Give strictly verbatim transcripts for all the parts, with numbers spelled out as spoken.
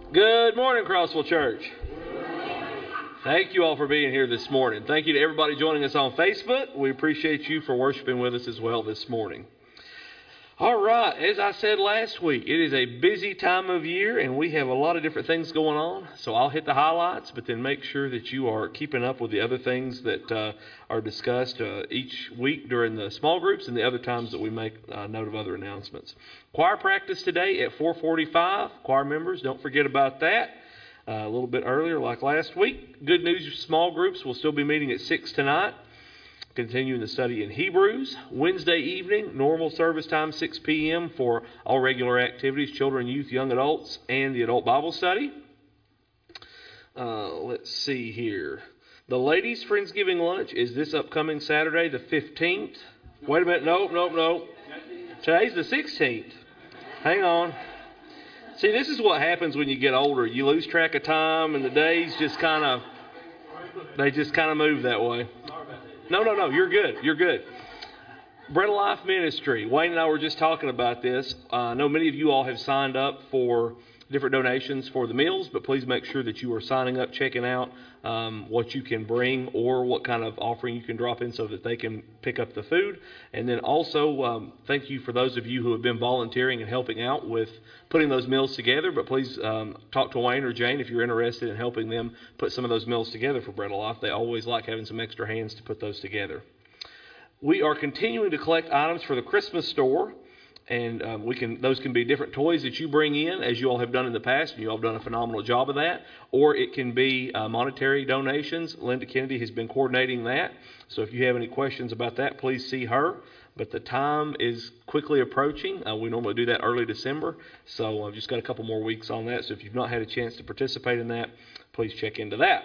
Good morning, Crossville Church. Thank you all for being here this morning. Thank you to everybody joining us on Facebook. We appreciate you for worshiping with us as well this morning. All right, as I said last week, it is a busy time of year and we have a lot of different things going on. So I'll hit the highlights, but then make sure that you are keeping up with the other things that uh, are discussed uh, each week during the small groups and the other times that we make uh, note of other announcements. Choir practice today at four forty-five. Choir members, don't forget about that. Uh, a little bit earlier like last week. Good news, small groups will still be meeting at six tonight. Continuing the study in Hebrews. Wednesday evening, normal service time, six p.m. for all regular activities, children, youth, young adults, and the adult Bible study. Uh, let's see here. The ladies' Friendsgiving lunch is this upcoming Saturday, the fifteenth. Wait a minute. Nope, nope, nope. Today's the sixteenth. Hang on. See, this is what happens when you get older. You lose track of time, and the days just kind of, they just kind of move that way. No, no, no, you're good. You're good. Bread of Life Ministry. Wayne and I were just talking about this. Uh, I know many of you all have signed up for different donations for the meals, but please make sure that you are signing up, checking out um, what you can bring or what kind of offering you can drop in so that they can pick up the food. And then also, um, thank you for those of you who have been volunteering and helping out with putting those meals together. But please um, talk to Wayne or Jane if you're interested in helping them put some of those meals together for Bread of Life. They always like having some extra hands to put those together. We are continuing to collect items for the Christmas store. And um, we can; those can be different toys that you bring in, as you all have done in the past, and you all have done a phenomenal job of that. Or it can be uh, monetary donations. Linda Kennedy has been coordinating that. So if you have any questions about that, please see her. But the time is quickly approaching. Uh, we normally do that early December. So I've just got a couple more weeks on that. So if you've not had a chance to participate in that, please check into that.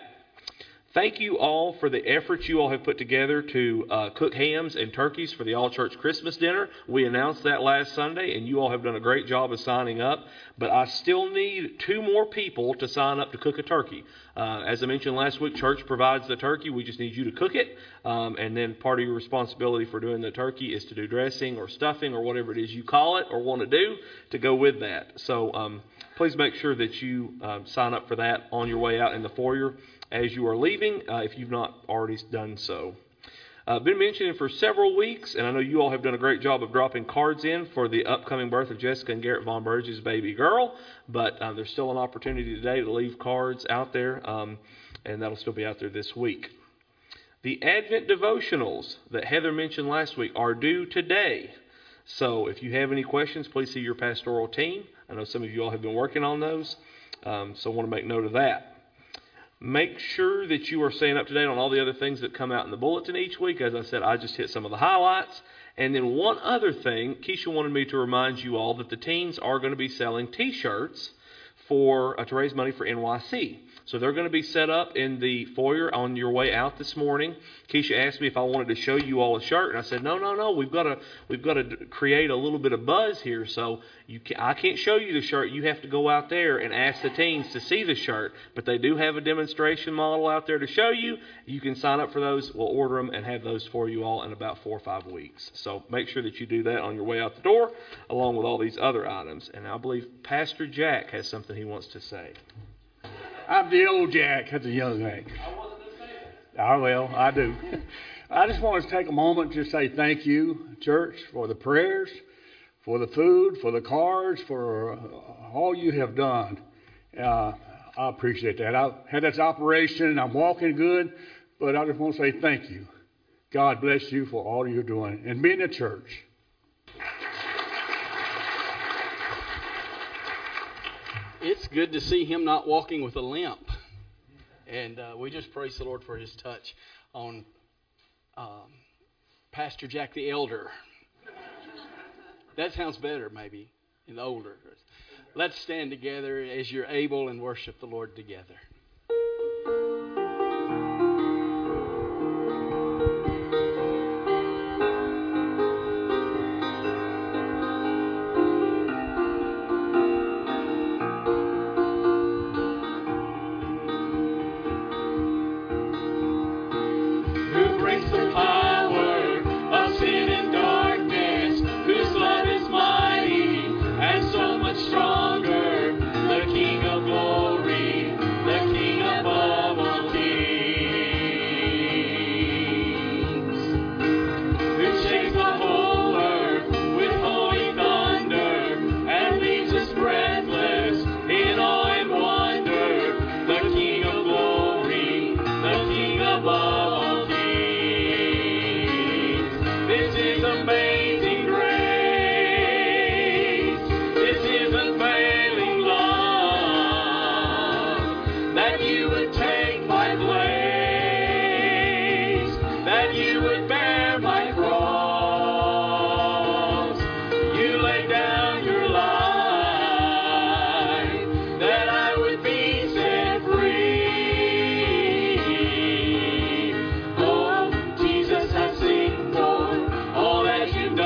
Thank you all for the efforts you all have put together to uh, cook hams and turkeys for the all-church Christmas dinner. We announced that last Sunday, and you all have done a great job of signing up. But I still need two more people to sign up to cook a turkey. Uh, as I mentioned last week, church provides the turkey. We just need you to cook it. Um, and then part of your responsibility for doing the turkey is to do dressing or stuffing or whatever it is you call it or want to do to go with that. So um, please make sure that you uh, sign up for that on your way out in the foyer as you are leaving, uh, if you've not already done so. I've uh, been mentioning for several weeks, and I know you all have done a great job of dropping cards in for the upcoming birth of Jessica and Garrett Von Burge's baby girl, but uh, there's still an opportunity today to leave cards out there, um, and that'll still be out there this week. The Advent devotionals that Heather mentioned last week are due today. So if you have any questions, please see your pastoral team. I know some of you all have been working on those, um, so I want to make note of that. Make sure that you are staying up to date on all the other things that come out in the bulletin each week. As I said, I just hit some of the highlights. And then one other thing, Keisha wanted me to remind you all that the teens are going to be selling T-shirts for uh, to raise money for N Y C. So they're going to be set up in the foyer on your way out this morning. Keisha asked me if I wanted to show you all a shirt, and I said, no, no, no. We've got to we've got to create a little bit of buzz here. So you can, I can't show you the shirt. You have to go out there and ask the teens to see the shirt. But they do have a demonstration model out there to show you. You can sign up for those. We'll order them and have those for you all in about four or five weeks. So make sure that you do that on your way out the door, along with all these other items. And I believe Pastor Jack has something he wants to say. I'm the old Jack. That's a young Jack. I wasn't going to say that. Oh, well, I do. I just want to take a moment to say thank you, church, for the prayers, for the food, for the cards, for all you have done. Uh, I appreciate that. I had this operation, and I'm walking good, but I just want to say thank you. God bless you for all you're doing and being a church. It's good to see him not walking with a limp. And uh, we just praise the Lord for his touch on um, Pastor Jack the Elder. That sounds better, maybe, in the older. Let's stand together as you're able and worship the Lord together. Stronger, the King of glory. amazing grace. This is unfailing love, that you would take my place, that you would bear my cross. You laid down your life, that I would be set free. Oh, Jesus, I sing, Lord, all that you've done.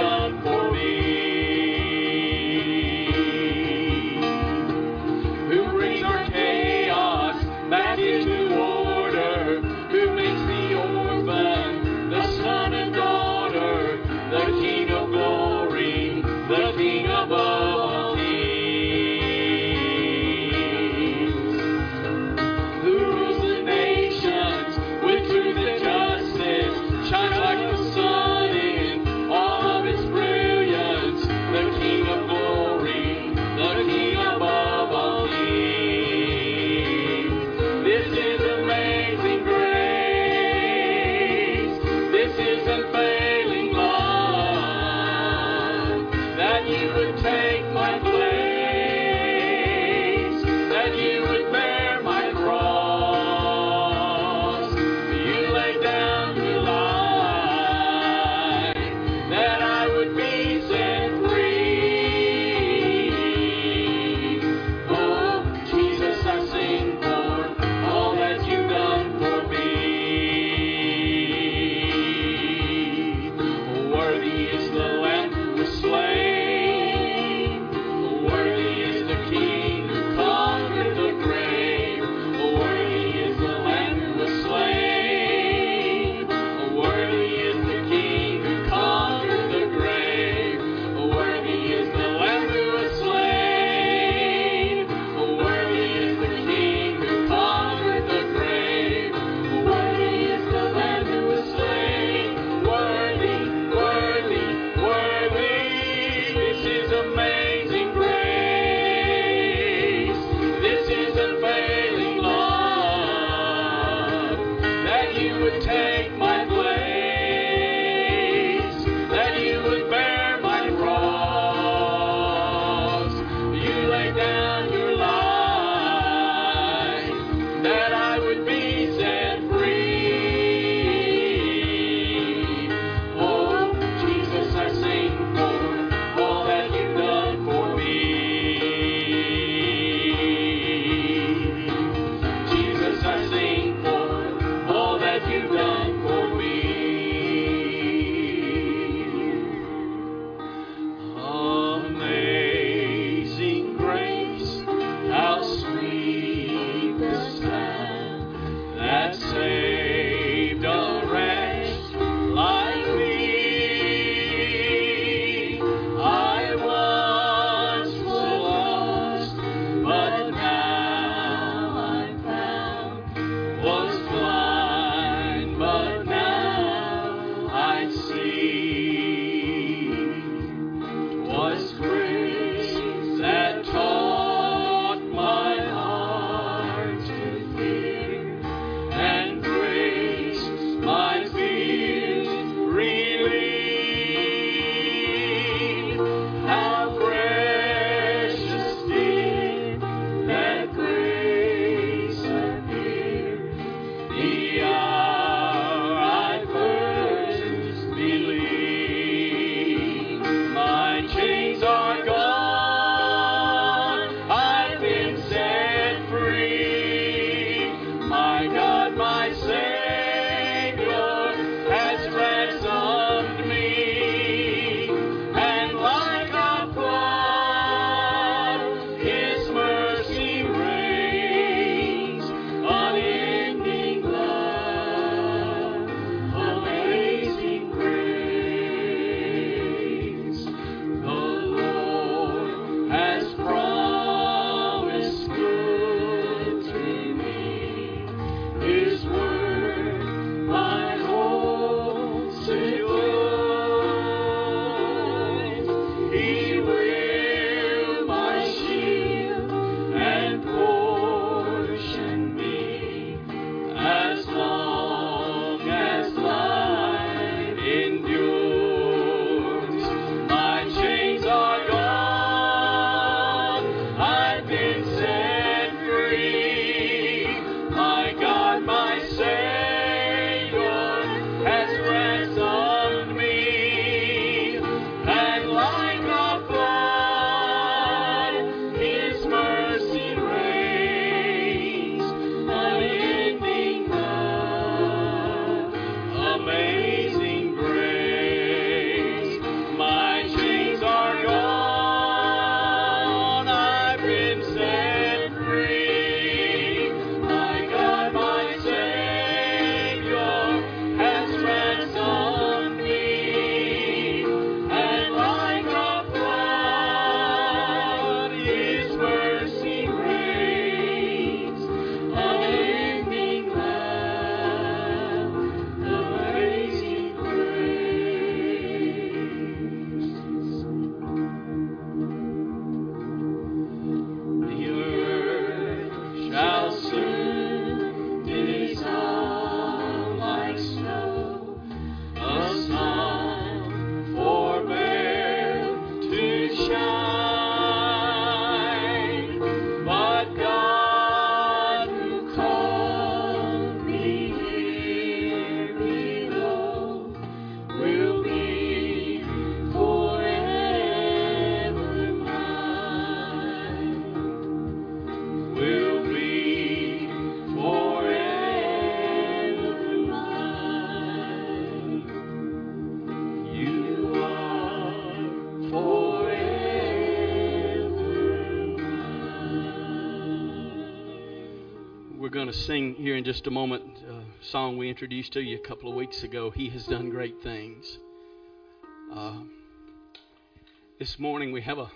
We're going to sing here in just a moment a song we introduced to you a couple of weeks ago, He Has Done Great Things. Uh, this morning we have a,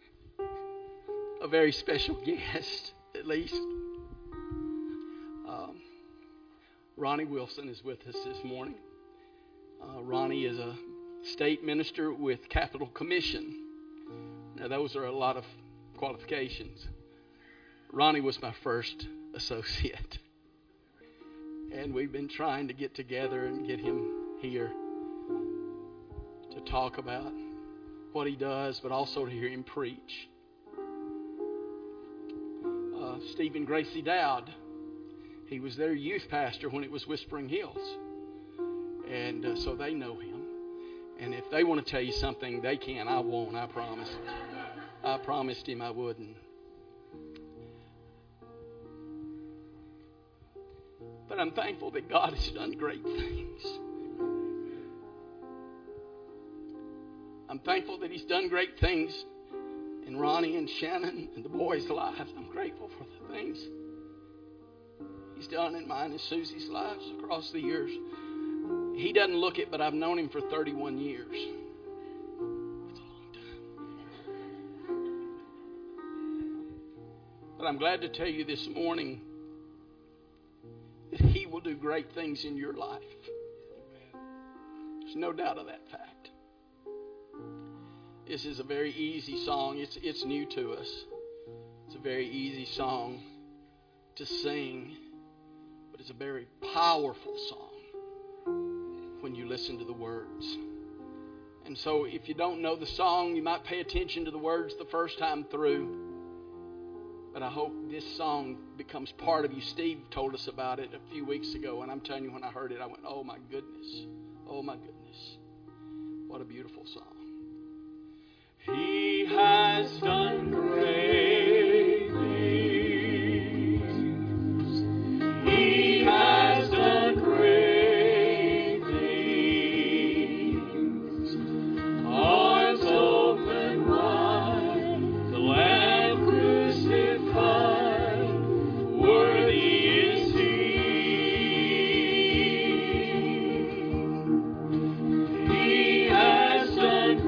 a very special guest, at least. Um, Ronnie Wilson is with us this morning. Uh, Ronnie is a state minister with Capital Commission. Now, those are a lot of qualifications. Ronnie was my first associate. And we've been trying to get together and get him here to talk about what he does, but also to hear him preach. Uh, Stephen Gracie Dowd, he was their youth pastor when it was Whispering Hills. And uh, so they know him. And if they want to tell you something, they can. I won't, I promise. I promised him I wouldn't. But I'm thankful that God has done great things. I'm thankful that He's done great things in Ronnie and Shannon and the boys' lives. I'm grateful for the things He's done in mine and Susie's lives across the years. He doesn't look it, but I've known him for thirty-one years. That's a long time. But I'm glad to tell you this morning that He will do great things in your life. There's no doubt of that fact. This is a very easy song. It's, it's new to us. It's a very easy song to sing, but it's a very powerful song when you listen to the words. And so if you don't know the song, you might pay attention to the words the first time through. But I hope this song becomes part of you. Steve told us about it a few weeks ago, and I'm telling you, when I heard it, I went, oh my goodness, oh my goodness. What a beautiful song. He has done great things. He has done great things. Arms open wide, the Lamb crucified, worthy is He. He has done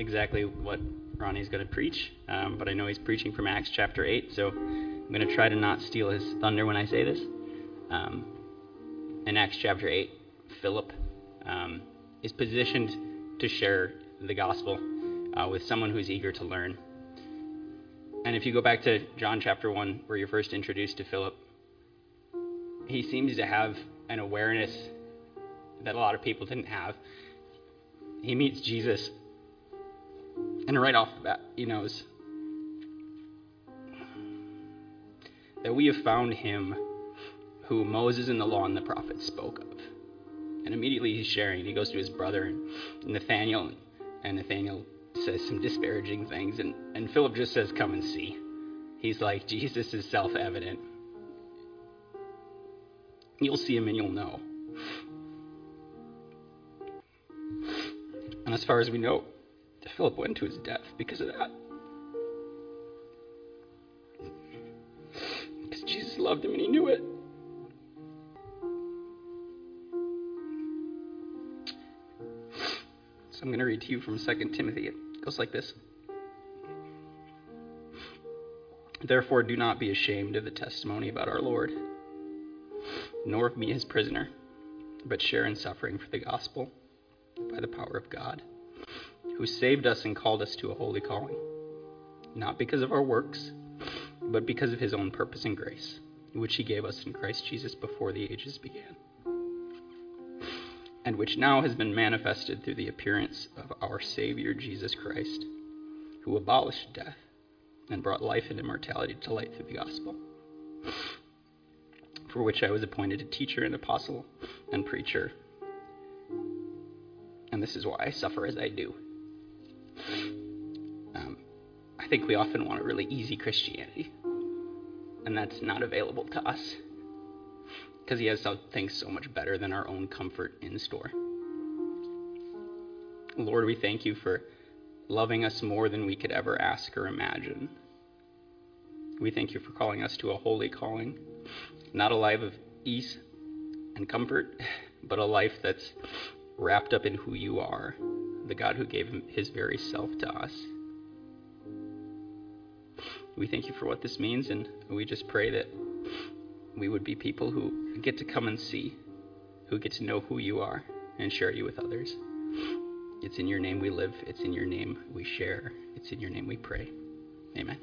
exactly what Ronnie's going to preach, um, but I know he's preaching from Acts chapter eight, so I'm going to try to not steal his thunder when I say this. Um, in Acts chapter eight, Philip um, is positioned to share the gospel uh, with someone who's eager to learn. And if you go back to John chapter one, where you're first introduced to Philip, he seems to have an awareness that a lot of people didn't have. He meets Jesus, and right off the bat, he knows that we have found him who Moses and the law and the prophets spoke of. And immediately he's sharing. He goes to his brother, and Nathaniel, and Nathaniel says some disparaging things, and, and Philip just says, come and see. He's like, Jesus is self-evident. You'll see him and you'll know. And as far as we know, Philip went to his death because of that. Because Jesus loved him and he knew it. So I'm going to read to you from Second Timothy. It goes like this. Therefore, do not be ashamed of the testimony about our Lord, nor of me his prisoner, but share in suffering for the gospel by the power of God, who saved us and called us to a holy calling, not because of our works, but because of his own purpose and grace, which he gave us in Christ Jesus before the ages began, and which now has been manifested through the appearance of our Savior Jesus Christ, who abolished death and brought life and immortality to light through the gospel, for which I was appointed a teacher and apostle and preacher. And this is why I suffer as I do. Um, I think we often want a really easy Christianity, and that's not available to us, because he has some things so much better than our own comfort in store. Lord, we thank you for loving us more than we could ever ask or imagine. We thank you for calling us to a holy calling, not a life of ease and comfort, but a life that's wrapped up in who you are, the God who gave him his very self to us. We thank you for what this means, and we just pray that we would be people who get to come and see, who get to know who you are and share you with others. It's in your name we live. It's in your name we share. It's in your name we pray. Amen.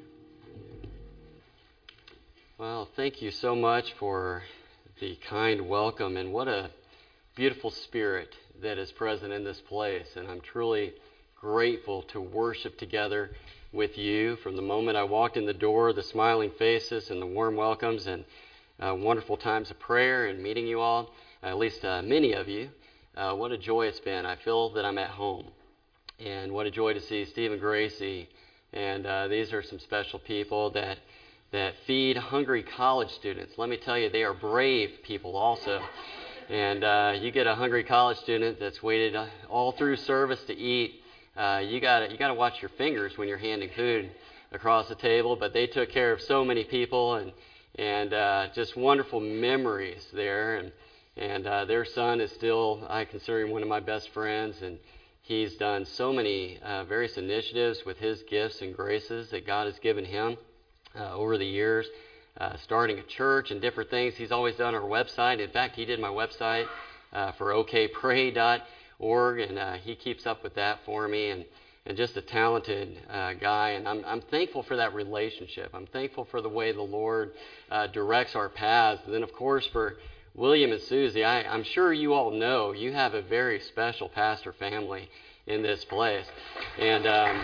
Well, thank you so much for the kind welcome, and what a beautiful spirit that is present in this place. And I'm truly grateful to worship together with you. From the moment I walked in the door, the smiling faces and the warm welcomes and uh, wonderful times of prayer and meeting you all, at least uh, many of you. Uh, what a joy it's been. I feel that I'm at home. And what a joy to see Steve and Gracie. And uh, these are some special people that that feed hungry college students. Let me tell you, they are brave people also. And uh, you get a hungry college student that's waited all through service to eat. Uh, you got you got to watch your fingers when you're handing food across the table. But they took care of so many people, and and uh, just wonderful memories there. And and uh, their son is still, I consider him one of my best friends, and he's done so many uh, various initiatives with his gifts and graces that God has given him uh, over the years. Uh, starting a church and different things. He's always done our website. In fact, he did my website uh, for o k pray dot org, and uh, he keeps up with that for me, and, and just a talented uh, guy. And I'm, I'm thankful for that relationship. I'm thankful for the way the Lord uh, directs our paths. And then, of course, for William and Susie, I, I'm sure you all know you have a very special pastor family in this place. And Um,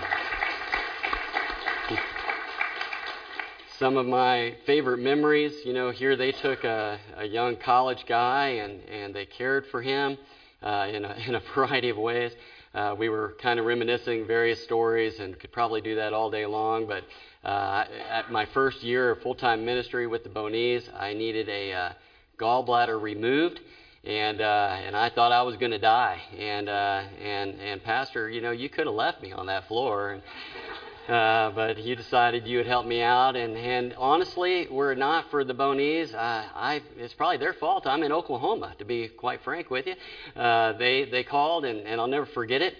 Some of my favorite memories, you know, here they took a, a young college guy and, and they cared for him uh, in, a, in a variety of ways. Uh, we were kind of reminiscing various stories and could probably do that all day long. But uh, at my first year of full-time ministry with the Bonese, I needed a uh, gallbladder removed. And uh, and I thought I was going to die. And, uh, and, and Pastor, you know, you could have left me on that floor. And, Uh, but you decided you would help me out, and, and honestly, were it not for the Bonese, uh, I it's probably their fault. I'm in Oklahoma, to be quite frank with you. Uh, they they called, and, and I'll never forget it.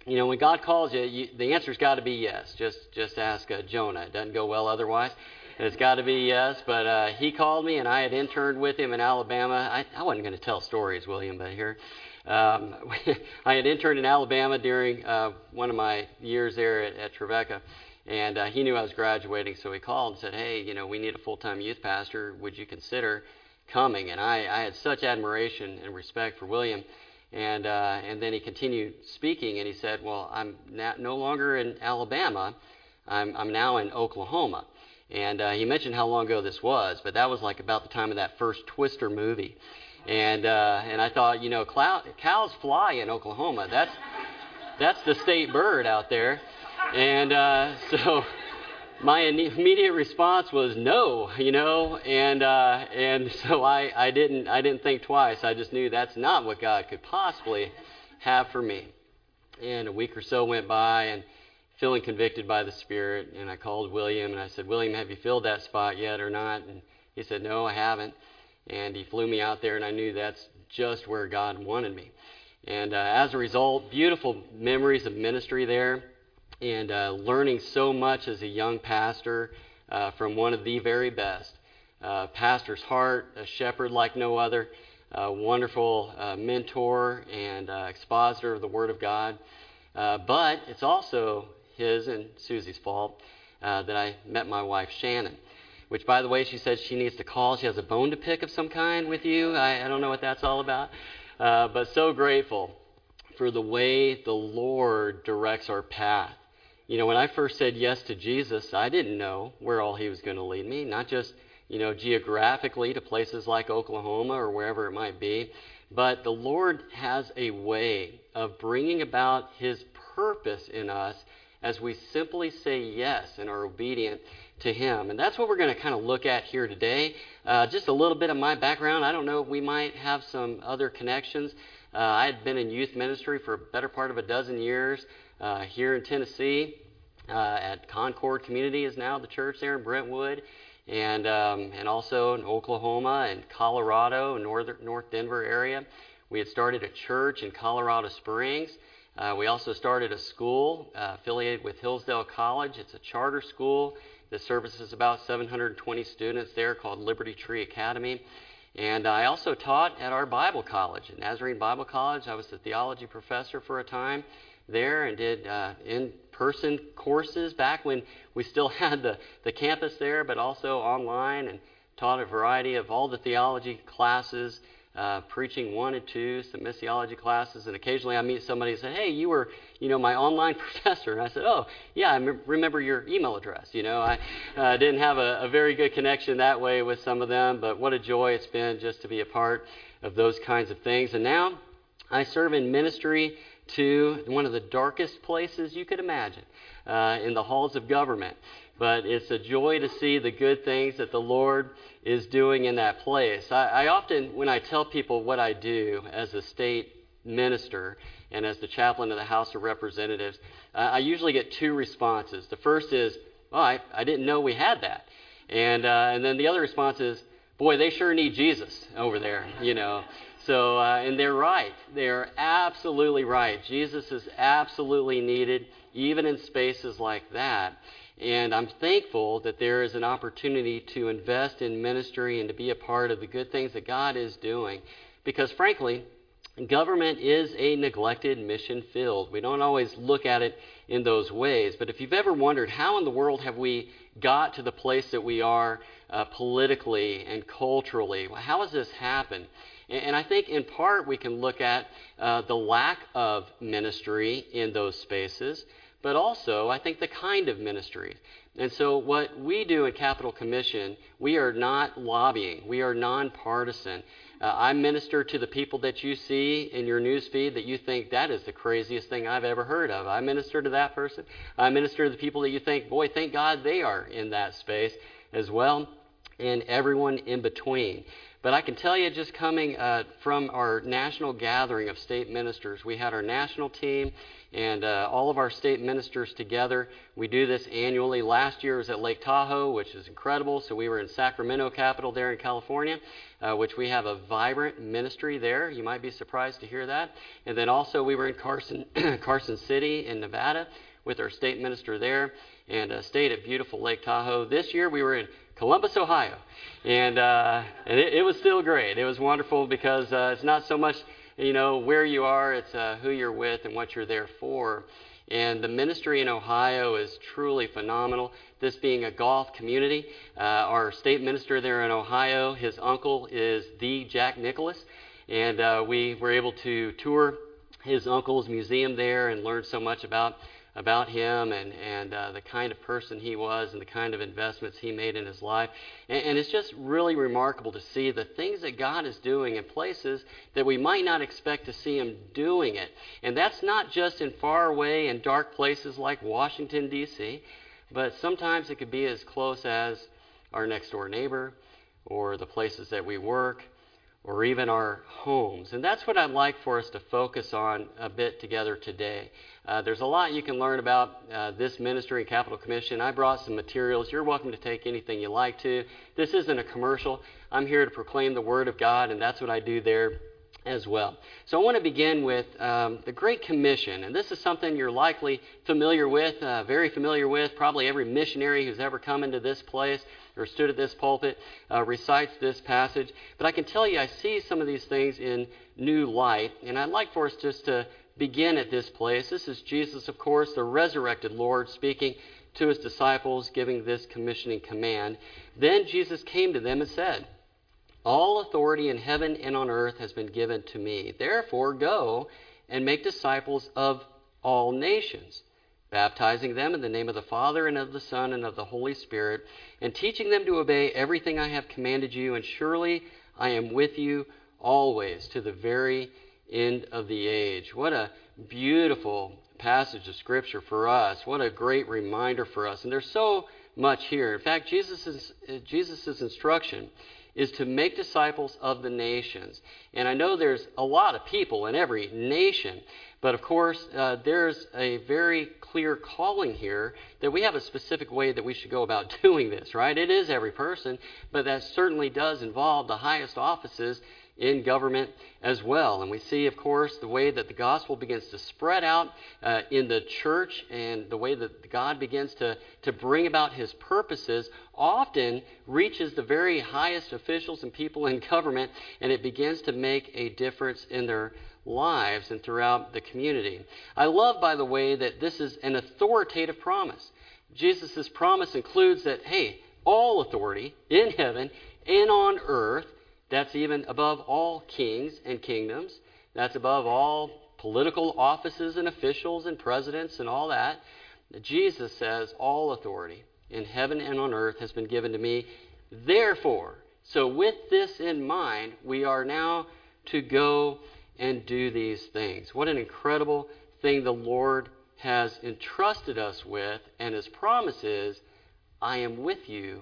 you know, when God calls you, you the answer's got to be yes. Just just ask uh, Jonah. It doesn't go well otherwise. It's got to be yes. But uh, he called me, and I had interned with him in Alabama. I, I wasn't going to tell stories, William, but here. Um, I had interned in Alabama during uh, one of my years there at, at Trevecca. And uh, he knew I was graduating, so he called and said, hey, you know, we need a full-time youth pastor. Would you consider coming? And I, I had such admiration and respect for William. And uh, and then he continued speaking, and he said, well, I'm na- no longer in Alabama. I'm, I'm now in Oklahoma. And uh, he mentioned how long ago this was, but that was like about the time of that first Twister movie. And uh, and I thought, you know, clow- cows fly in Oklahoma. That's that's the state bird out there. And uh, so my immediate response was no, you know, and uh, and so I, I didn't I didn't think twice. I just knew that's not what God could possibly have for me. And a week or so went by, and feeling convicted by the Spirit, and I called William, and I said, William, have you filled that spot yet or not? And he said, no, I haven't. And he flew me out there, and I knew that's just where God wanted me. And uh, as a result, beautiful memories of ministry there. And uh, learning so much as a young pastor uh, from one of the very best. Uh, pastor's heart, a shepherd like no other, a wonderful uh, mentor and uh, expositor of the Word of God. Uh, but it's also his and Susie's fault uh, that I met my wife, Shannon, which, by the way, she said she needs to call. She has a bone to pick of some kind with you. I, I don't know what that's all about. Uh, but so grateful for the way the Lord directs our path. You know, when I first said yes to Jesus, I didn't know where all he was going to lead me, not just, you know, geographically to places like Oklahoma or wherever it might be, but the Lord has a way of bringing about his purpose in us as we simply say yes and are obedient to him. And that's what we're going to kind of look at here today. Uh, just a little bit of my background. I don't know, we might have some other connections. Uh, I had been in youth ministry for a better part of a dozen years. Uh, here in Tennessee, uh, at Concord Community is now the church there in Brentwood, and um, and also in Oklahoma and Colorado, North North Denver area. We had started a church in Colorado Springs. Uh, we also started a school uh, affiliated with Hillsdale College. It's a charter school that services about seven hundred twenty students there, called Liberty Tree Academy. And I also taught at our Bible college, at Nazarene Bible College. I was the theology professor for a time there and did uh, in-person courses back when we still had the, the campus there, but also online, and taught a variety of all the theology classes, uh, preaching one and two, some missiology classes, and occasionally I meet somebody and say, hey, you were, you know, my online professor. And I said, oh, yeah, I m- remember your email address. You know, I uh, didn't have a, a very good connection that way with some of them, but what a joy it's been just to be a part of those kinds of things. And now I serve in ministry to one of the darkest places you could imagine, uh, in the halls of government. But it's a joy to see the good things that the Lord is doing in that place. I, I often, when I tell people what I do as a state minister and as the chaplain of the House of Representatives, uh, I usually get two responses. The first is, oh, I, I didn't know we had that. And, uh, and then the other response is, boy, they sure need Jesus over there, you know. So, uh, and they're right. They're absolutely right. Jesus is absolutely needed, even in spaces like that. And I'm thankful that there is an opportunity to invest in ministry and to be a part of the good things that God is doing. Because frankly, government is a neglected mission field. We don't always look at it in those ways. But if you've ever wondered, how in the world have we got to the place that we are uh, politically and culturally? How has this happened? And I think in part we can look at uh, the lack of ministry in those spaces, but also I think the kind of ministry. And so what we do in Capital Commission, we are not lobbying. We are nonpartisan. Uh, I minister to the people that you see in your news feed that you think that is the craziest thing I've ever heard of. I minister to that person. I minister to the people that you think, boy, thank God they are in that space as well. and everyone in between. But I can tell you, just coming uh, from our national gathering of state ministers, we had our national team and uh, all of our state ministers together. We do this annually. Last year was at Lake Tahoe, which is incredible. So we were in Sacramento, capital there in California, uh, which we have a vibrant ministry there. You might be surprised to hear that. And then also we were in Carson, Carson City in Nevada with our state minister there, and uh, stayed at beautiful Lake Tahoe. This year we were in Columbus, Ohio, and uh, and it, it was still great. It was wonderful because uh, it's not so much, you know, where you are, it's uh, who you're with and what you're there for. And the ministry in Ohio is truly phenomenal. This being a golf community, uh, our state minister there in Ohio, his uncle is the Jack Nicklaus, and uh, we were able to tour his uncle's museum there and learn so much about about him and, and uh, the kind of person he was and the kind of investments he made in his life. And, and it's just really remarkable to see the things that God is doing in places that we might not expect to see him doing it. And that's not just in far away and dark places like Washington, D C, but sometimes it could be as close as our next door neighbor or the places that we work, or even our homes. And that's what I'd like for us to focus on a bit together today. Uh, there's a lot you can learn about uh, this ministry and Capital Commission. I brought some materials. You're welcome to take anything you like to. This isn't a commercial. I'm here to proclaim the Word of God, and that's what I do there as well. So I want to begin with um, the Great Commission, and this is something you're likely familiar with, uh, very familiar with. Probably every missionary who's ever come into this place or stood at this pulpit uh, recites this passage. But I can tell you I see some of these things in new light, and I'd like for us just to begin at this place. This is Jesus, of course, the resurrected Lord, speaking to his disciples, giving this commissioning command. Then Jesus came to them and said, "All authority in heaven and on earth has been given to me. Therefore, go and make disciples of all nations, baptizing them in the name of the Father and of the Son and of the Holy Spirit, and teaching them to obey everything I have commanded you. And surely I am with you always to the very end of the age." What a beautiful passage of Scripture for us. What a great reminder for us. And there's so much here. In fact, Jesus' Jesus's instruction is to make disciples of the nations. And I know there's a lot of people in every nation, but of course uh, there's a very clear calling here that we have a specific way that we should go about doing this, right? It is every person, but that certainly does involve the highest offices in government as well. And we see, of course, the way that the gospel begins to spread out uh, in the church, and the way that God begins to, to bring about his purposes often reaches the very highest officials and people in government, and it begins to make a difference in their lives and throughout the community. I love, by the way, that this is an authoritative promise. Jesus' promise includes that, hey, all authority in heaven and on earth, that's even above all kings and kingdoms. That's above all political offices and officials and presidents and all that. Jesus says all authority in heaven and on earth has been given to me. Therefore, so with this in mind, we are now to go and do these things. What an incredible thing the Lord has entrusted us with, and his promise is, I am with you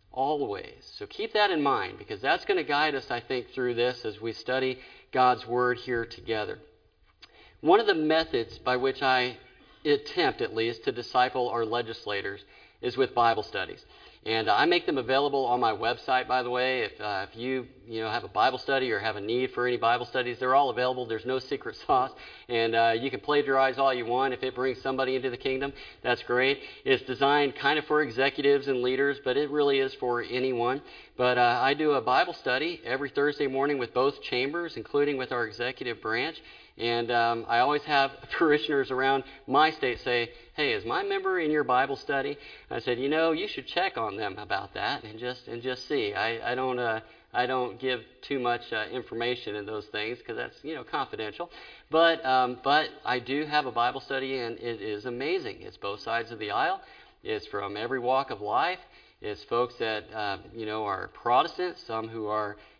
always. So keep that in mind, because that's going to guide us, I think, through this as we study God's Word here together. One of the methods by which I attempt, at least, to disciple our legislators is with Bible studies. And I make them available on my website, by the way. If, uh, if you you know have a Bible study or have a need for any Bible studies, they're all available. There's no secret sauce. And uh, you can plagiarize all you want. If it brings somebody into the kingdom, that's great. It's designed kind of for executives and leaders, but it really is for anyone. But uh, I do a Bible study every Thursday morning with both chambers, including with our executive branch. And um, I always have parishioners around my state say, "Hey, is my member in your Bible study?" I said, "You know, you should check on them about that and just and just see." I, I don't uh, I don't give too much uh, information in those things because that's you know confidential. But um, but I do have a Bible study, and it is amazing. It's both sides of the aisle. It's from every walk of life. It's folks that uh, you know are Protestants, some who are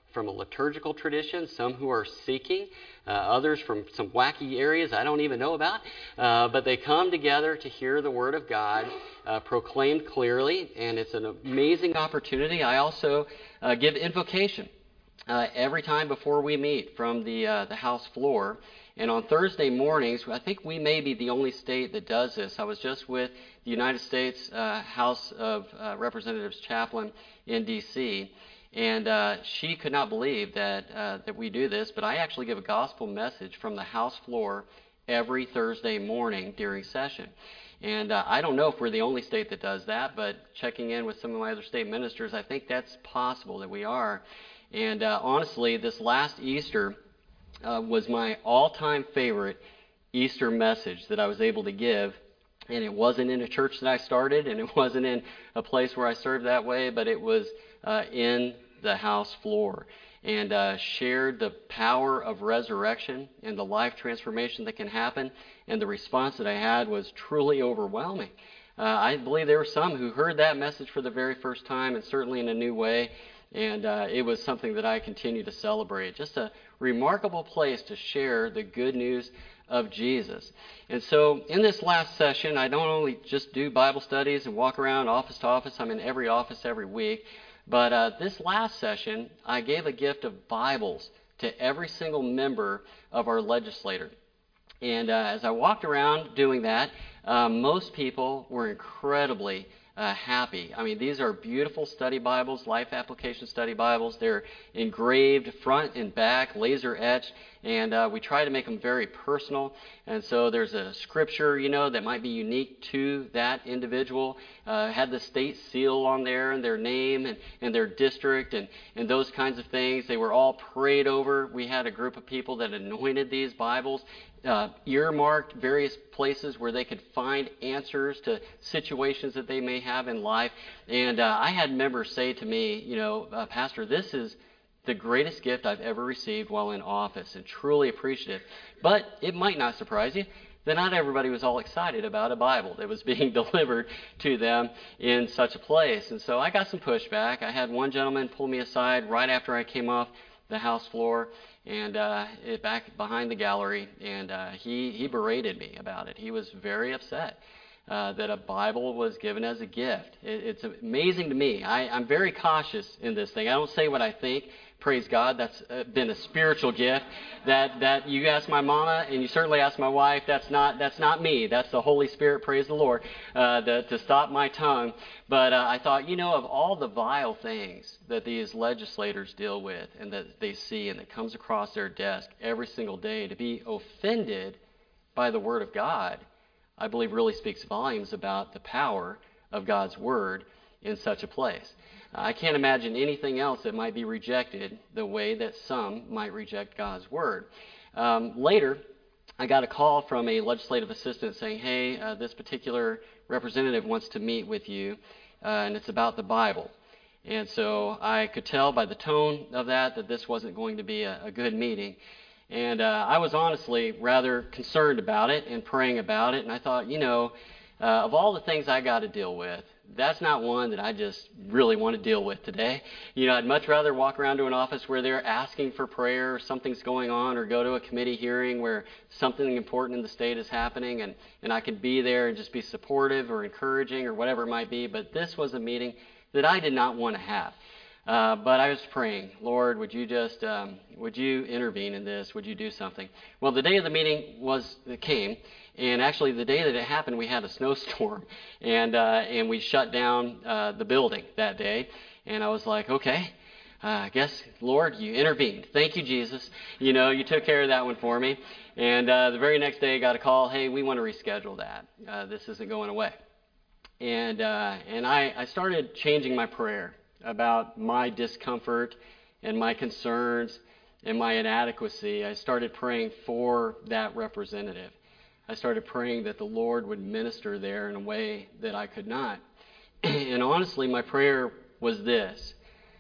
from a liturgical tradition, some who are seeking, uh, others from some wacky areas I don't even know about. Uh, but they come together to hear the Word of God uh, proclaimed clearly, and it's an amazing opportunity. I also uh, give invocation uh, every time before we meet from the uh, the house floor. And on Thursday mornings, I think we may be the only state that does this. I was just with the United States uh, House of uh, Representatives chaplain in D C, and uh, she could not believe that uh, that we do this. But I actually give a gospel message from the house floor every Thursday morning during session. And uh, I don't know if we're the only state that does that, but checking in with some of my other state ministers, I think that's possible that we are. And uh, honestly, this last Easter Uh, was my all-time favorite Easter message that I was able to give. And it wasn't in a church that I started, and it wasn't in a place where I served that way, but it was uh, in the house floor. And uh, shared the power of resurrection and the life transformation that can happen. And the response that I had was truly overwhelming. Uh, I believe there were some who heard that message for the very first time, and certainly in a new way. And uh, it was something that I continue to celebrate. Just a remarkable place to share the good news of Jesus. And so in this last session, I don't only just do Bible studies and walk around office to office. I'm in every office every week. But uh, this last session, I gave a gift of Bibles to every single member of our legislature. And uh, as I walked around doing that, uh, most people were incredibly Uh, happy. I mean, these are beautiful study Bibles, life application study Bibles. They're engraved front and back, laser etched, and uh, we try to make them very personal. And so there's a scripture, you know, that might be unique to that individual. Uh, had the state seal on there and their name and, and their district and, and those kinds of things. They were all prayed over. We had a group of people that anointed these Bibles. Uh, earmarked various places where they could find answers to situations that they may have in life. And uh, I had members say to me, you know, uh, Pastor, this is the greatest gift I've ever received while in office, and truly appreciative. But it might not surprise you that not everybody was all excited about a Bible that was being delivered to them in such a place. And so I got some pushback. I had one gentleman pull me aside right after I came off the house floor and uh, it, back behind the gallery, and uh, he, he berated me about it. He was very upset uh, that a Bible was given as a gift. It, it's amazing to me. I, I'm very cautious in this thing. I don't say what I think. Praise God, that's uh, been a spiritual gift. That that you ask my mama, and you certainly ask my wife. That's not that's not me. That's the Holy Spirit. Praise the Lord, uh, the, to stop my tongue. But uh, I thought, you know, of all the vile things that these legislators deal with, and that they see, and that comes across their desk every single day, to be offended by the Word of God, I believe really speaks volumes about the power of God's Word in such a place. I can't imagine anything else that might be rejected the way that some might reject God's Word. Um, later, I got a call from a legislative assistant saying, hey, uh, this particular representative wants to meet with you, uh, and it's about the Bible. And so I could tell by the tone of that that this wasn't going to be a, a good meeting. And uh, I was honestly rather concerned about it and praying about it, and I thought, you know, uh, of all the things I got to deal with, that's not one that I just really want to deal with today. You know, I'd much rather walk around to an office where they're asking for prayer, or something's going on, or go to a committee hearing where something important in the state is happening, and, and I could be there and just be supportive or encouraging or whatever it might be. But this was a meeting that I did not want to have. Uh, but I was praying, Lord, would you just, um, would you intervene in this? Would you do something? Well, the day of the meeting was came, and actually the day that it happened, we had a snowstorm, and uh, and we shut down uh, the building that day. And I was like, okay, uh, I guess, Lord, you intervened. Thank you, Jesus. You know, you took care of that one for me. And uh, the very next day, I got a call, hey, we want to reschedule that. Uh, this isn't going away. And uh, and I, I started changing my prayer about my discomfort and my concerns and my inadequacy. I started praying for that representative. I started praying that the Lord would minister there in a way that I could not. And honestly, my prayer was this: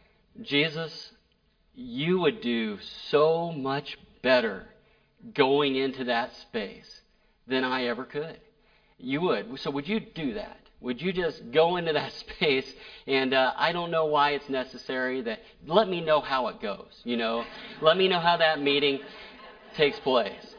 Jesus, you would do so much better going into that space than I ever could. You would. So would you do that? Would you just go into that space? And uh, I don't know why it's necessary. That let me know how it goes. You know, let me know how that meeting takes place.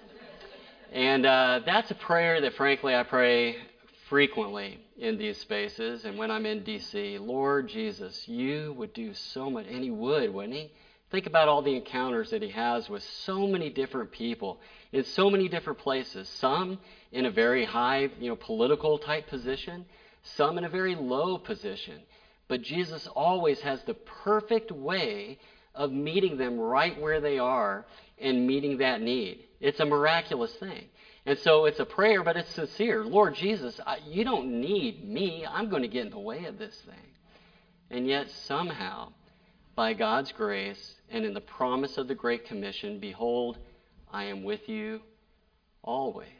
And uh, that's a prayer that, frankly, I pray frequently in these spaces. And when I'm in D C, Lord Jesus, you would do so much, and he would, wouldn't he? Think about all the encounters that he has with so many different people in so many different places. Some in a very high, you know, political type position, some in a very low position. But Jesus always has the perfect way of meeting them right where they are and meeting that need. It's a miraculous thing. And so it's a prayer, but it's sincere. Lord Jesus, I, you don't need me. I'm going to get in the way of this thing. And yet somehow, by God's grace and in the promise of the Great Commission, behold, I am with you always.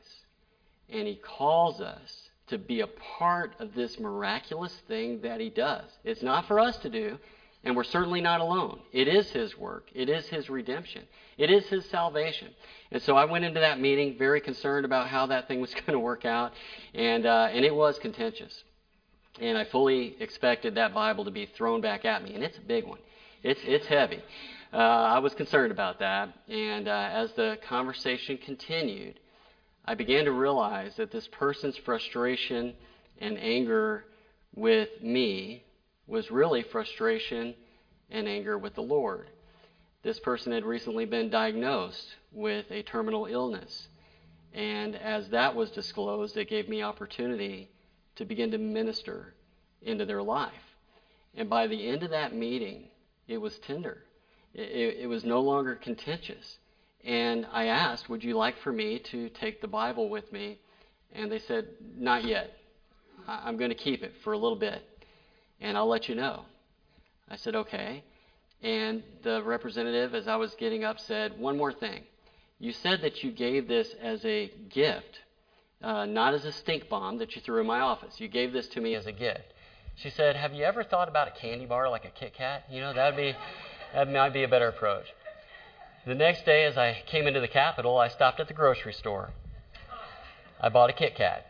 And he calls us to be a part of this miraculous thing that he does. It's not for us to do, and we're certainly not alone. It is his work. It is his redemption. It is his salvation. And so I went into that meeting very concerned about how that thing was going to work out, and uh, and it was contentious. And I fully expected that Bible to be thrown back at me, and it's a big one. It's it's heavy. Uh, I was concerned about that, and uh, as the conversation continued, I began to realize that this person's frustration and anger with me was really frustration and anger with the Lord. This person had recently been diagnosed with a terminal illness, and as that was disclosed, it gave me opportunity to begin to minister into their life. And by the end of that meeting, it was tender. It, it was no longer contentious. And I asked, would you like for me to take the Bible with me? And they said, not yet. I'm going to keep it for a little bit, and I'll let you know. I said, okay. And the representative, as I was getting up, said, one more thing. You said that you gave this as a gift, uh, not as a stink bomb that you threw in my office. You gave this to me as a gift. She said, have you ever thought about a candy bar like a Kit Kat? You know, that'd be, that might be a better approach. The next day, as I came into the Capitol, I stopped at the grocery store. I bought a Kit Kat.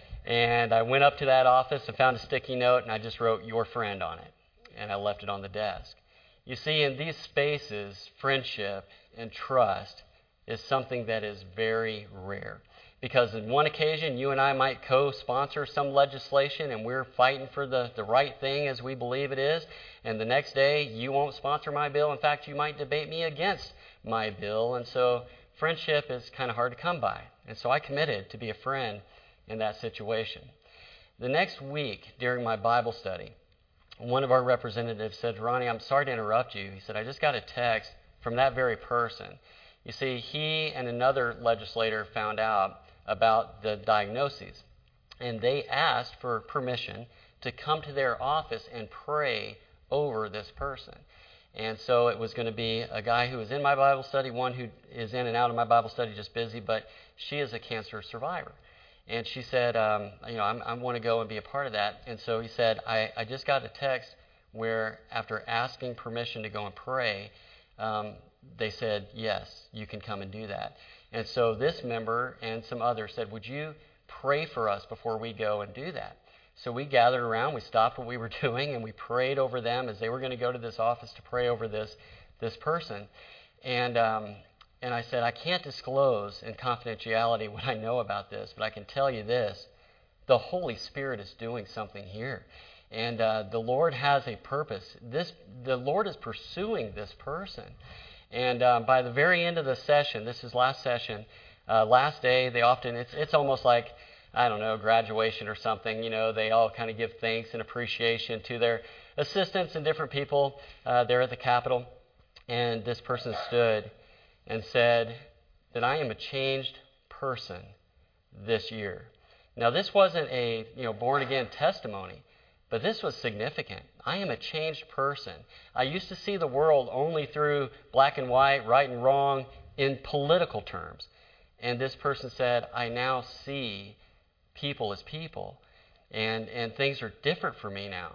And I went up to that office and found a sticky note, and I just wrote, your friend, on it. And I left it on the desk. You see, in these spaces, friendship and trust is something that is very rare. Because on one occasion, you and I might co-sponsor some legislation, and we're fighting for the, the right thing as we believe it is. And the next day, you won't sponsor my bill. In fact, you might debate me against my bill. And so friendship is kind of hard to come by. And so I committed to be a friend in that situation. The next week, during my Bible study, one of our representatives said, Ronnie, I'm sorry to interrupt you. He said, I just got a text from that very person. You see, he and another legislator found out about the diagnoses, and they asked for permission to come to their office and pray over this person. And so it was going to be a guy who was in my Bible study, one who is in and out of my Bible study, just busy, but she is a cancer survivor. And she said, um, you know, I'm, I want to go and be a part of that. And so he said, I, I just got a text where after asking permission to go and pray, um, they said, yes, you can come and do that. And so this member and some others said, would you pray for us before we go and do that? So we gathered around, we stopped what we were doing, and we prayed over them as they were going to go to this office to pray over this this person. And um, and I said, I can't disclose in confidentiality what I know about this, but I can tell you this. The Holy Spirit is doing something here. And uh, the Lord has a purpose. This the Lord is pursuing this person. And uh, by the very end of the session, this is last session, uh, last day, they often, it's it's almost like, I don't know, graduation or something. You know, they all kind of give thanks and appreciation to their assistants and different people uh, there at the Capitol. And this person stood and said that I am a changed person this year. Now, this wasn't a, you know, born-again testimony, but this was significant. I am a changed person. I used to see the world only through black and white, right and wrong, in political terms. And this person said, I now see people as people, and, and things are different for me now.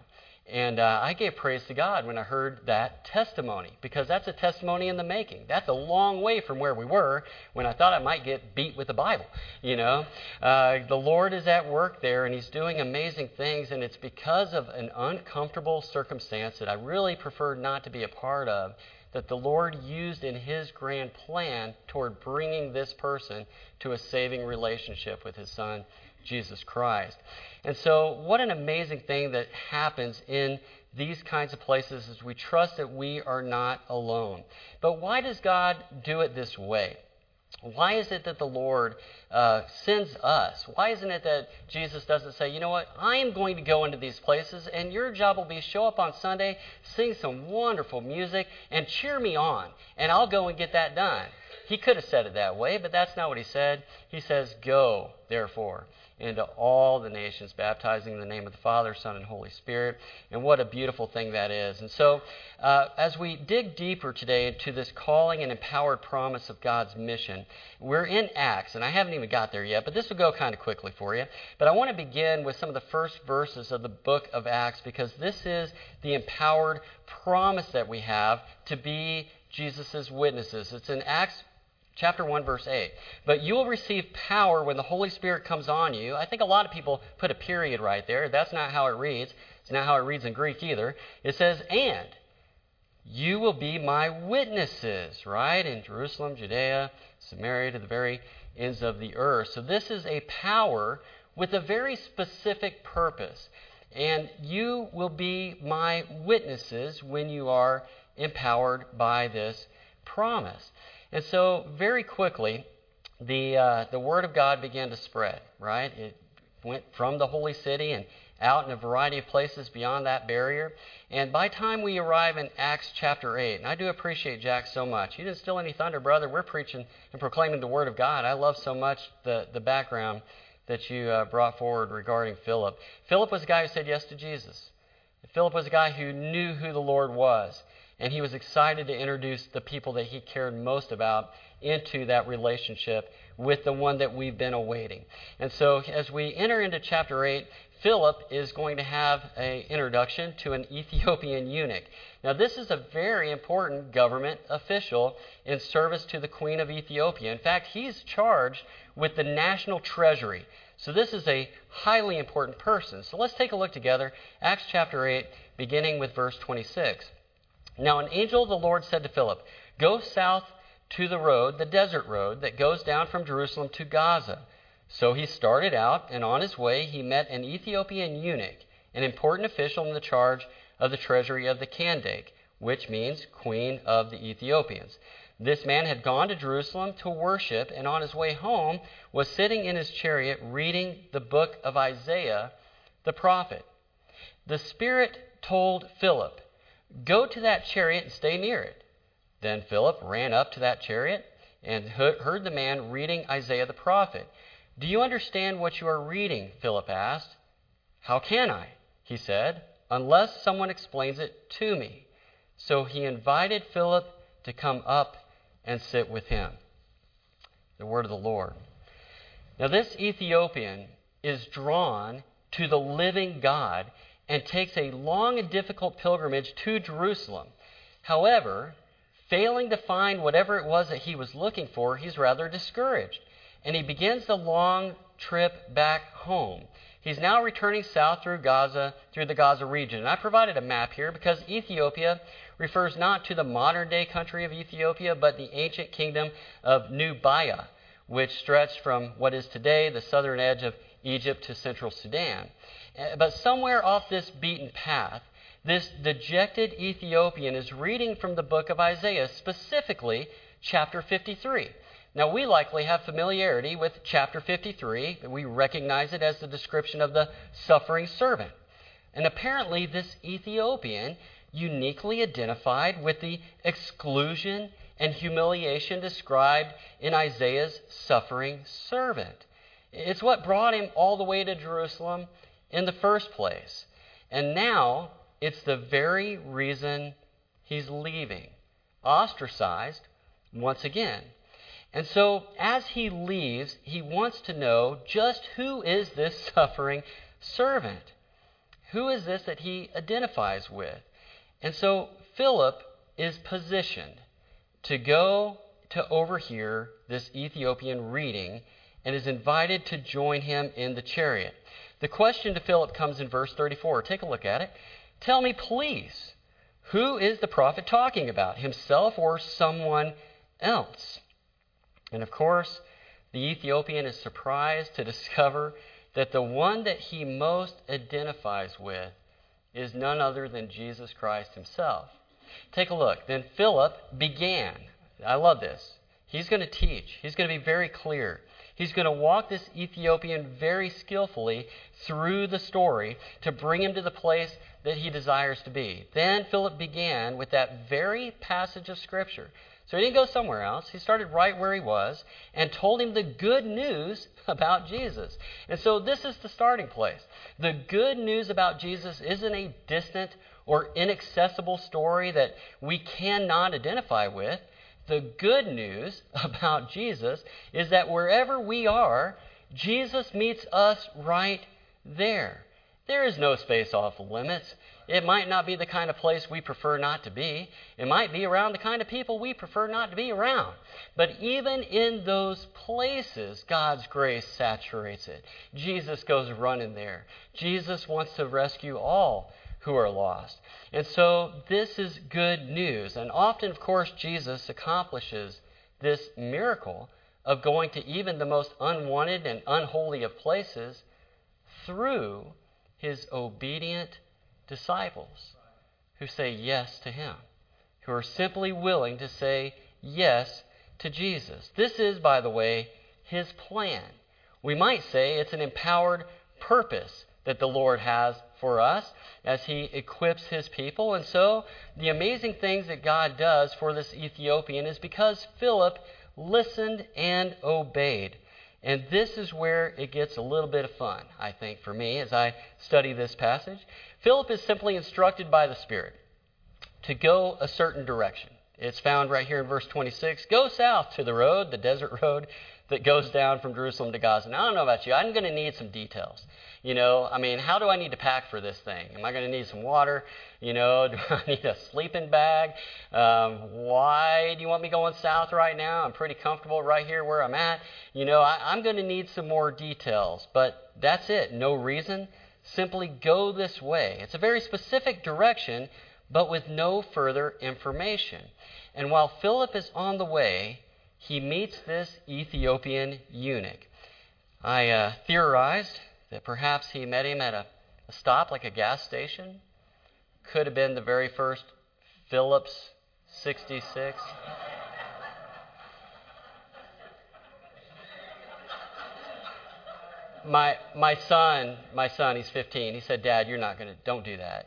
And uh, I gave praise to God when I heard that testimony, because that's a testimony in the making. That's a long way from where we were when I thought I might get beat with the Bible. You know, uh, the Lord is at work there, and He's doing amazing things, and it's because of an uncomfortable circumstance that I really prefer not to be a part of, that the Lord used in His grand plan toward bringing this person to a saving relationship with His Son, Jesus Christ. And so what an amazing thing that happens in these kinds of places is we trust that we are not alone. But why does God do it this way? Why is it that the Lord uh, sends us? Why isn't it that Jesus doesn't say, you know what, I am going to go into these places, and your job will be show up on Sunday, sing some wonderful music, and cheer me on, and I'll go and get that done. He could have said it that way, but that's not what He said. He says, go, therefore, into all the nations, baptizing in the name of the Father, Son, and Holy Spirit. And what a beautiful thing that is. And so, uh, as we dig deeper today into this calling and empowered promise of God's mission, we're in Acts, and I haven't even got there yet, but this will go kind of quickly for you. But I want to begin with some of the first verses of the book of Acts, because this is the empowered promise that we have to be Jesus' witnesses. It's in Acts chapter one, verse eight. But you will receive power when the Holy Spirit comes on you. I think a lot of people put a period right there. That's not how it reads. It's not how it reads in Greek either. It says, and you will be my witnesses, right? In Jerusalem, Judea, Samaria, to the very ends of the earth. So this is a power with a very specific purpose. And you will be my witnesses when you are empowered by this promise. And so, very quickly, the uh, the Word of God began to spread, right? It went from the holy city and out in a variety of places beyond that barrier. And by the time we arrive in Acts chapter eight, and I do appreciate Jack so much. You didn't steal any thunder, brother. We're preaching and proclaiming the Word of God. I love so much the, the background that you uh, brought forward regarding Philip. Philip was a guy who said yes to Jesus. Philip was a guy who knew who the Lord was. And he was excited to introduce the people that he cared most about into that relationship with the one that we've been awaiting. And so as we enter into chapter eight, Philip is going to have an introduction to an Ethiopian eunuch. Now this is a very important government official in service to the Queen of Ethiopia. In fact, he's charged with the national treasury. So this is a highly important person. So let's take a look together. Acts chapter eight, beginning with verse twenty-six. Now an angel of the Lord said to Philip, go south to the road, the desert road, that goes down from Jerusalem to Gaza. So he started out, and on his way he met an Ethiopian eunuch, an important official in the charge of the treasury of the Kandake, which means Queen of the Ethiopians. This man had gone to Jerusalem to worship, and on his way home was sitting in his chariot reading the book of Isaiah the prophet. The Spirit told Philip, go to that chariot and stay near it. Then Philip ran up to that chariot and heard the man reading Isaiah the prophet. Do you understand what you are reading? Philip asked. How can I? He said, unless someone explains it to me. So he invited Philip to come up and sit with him. The word of the Lord. Now this Ethiopian is drawn to the living God and takes a long and difficult pilgrimage to Jerusalem. However, failing to find whatever it was that he was looking for, he's rather discouraged. And he begins the long trip back home. He's now returning south through Gaza, through the Gaza region. And I provided a map here because Ethiopia refers not to the modern-day country of Ethiopia, but the ancient kingdom of Nubia, which stretched from what is today the southern edge of Egypt to central Sudan. But somewhere off this beaten path, this dejected Ethiopian is reading from the book of Isaiah, specifically chapter fifty-three. Now, we likely have familiarity with chapter fifty-three. We recognize it as the description of the suffering servant. And apparently, this Ethiopian uniquely identified with the exclusion and humiliation described in Isaiah's suffering servant. It's what brought him all the way to Jerusalem in the first place. And now, it's the very reason he's leaving. Ostracized once again. And so, as he leaves, he wants to know just who is this suffering servant. Who is this that he identifies with? And so Philip is positioned to go to overhear this Ethiopian reading and is invited to join him in the chariot. The question to Philip comes in verse thirty-four. Take a look at it. Tell me, please, who is the prophet talking about, himself or someone else? And of course, the Ethiopian is surprised to discover that the one that he most identifies with is none other than Jesus Christ himself. Take a look. Then Philip began. I love this. He's going to teach. He's going to be very clear. He's going to walk this Ethiopian very skillfully through the story to bring him to the place that he desires to be. Then Philip began with that very passage of Scripture. So he didn't go somewhere else. He started right where he was and told him the good news about Jesus. And so this is the starting place. The good news about Jesus isn't a distant or inaccessible story that we cannot identify with. The good news about Jesus is that wherever we are, Jesus meets us right there. There is no space off limits. It might not be the kind of place we prefer not to be. It might be around the kind of people we prefer not to be around. But even in those places, God's grace saturates it. Jesus goes running there. Jesus wants to rescue all who are lost. And so this is good news. And often, of course, Jesus accomplishes this miracle of going to even the most unwanted and unholy of places through his obedient disciples who say yes to him, who are simply willing to say yes to Jesus. This is, by the way, his plan. We might say it's an empowered purpose that the Lord has for us as he equips his people. And so the amazing things that God does for this Ethiopian is because Philip listened and obeyed. And this is where it gets a little bit of fun, I think, for me as I study this passage. Philip is simply instructed by the Spirit to go a certain direction. It's found right here in verse twenty-six. Go south to the road, the desert road, that goes down from Jerusalem to Gaza. Now, I don't know about you. I'm going to need some details. You know, I mean, how do I need to pack for this thing? Am I going to need some water? You know, do I need a sleeping bag? Um, why do you want me going south right now? I'm pretty comfortable right here where I'm at. You know, I, I'm going to need some more details. But that's it. No reason. Simply go this way. It's a very specific direction, but with no further information. And while Philip is on the way, he meets this Ethiopian eunuch. I uh, theorized that perhaps he met him at a, a stop like a gas station. Could have been the very first Phillips sixty-six. My my son, my son, he's fifteen. He said, "Dad, you're not going to, don't do that."